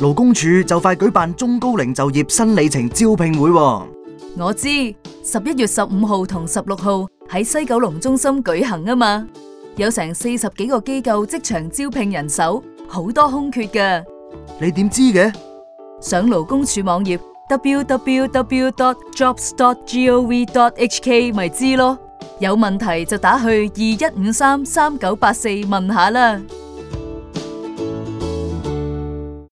勞工處就快舉辦中高齡就業新里程招聘會喎。 我知11月15號同16號喺西九龍中心舉行啊嘛，有成40幾個機構即場招聘人手，好多空缺㗎。 你點知嘅？ 上勞工處網頁 www.jobs.gov.hk 咪知咯，有問題就打去21533984問下啦。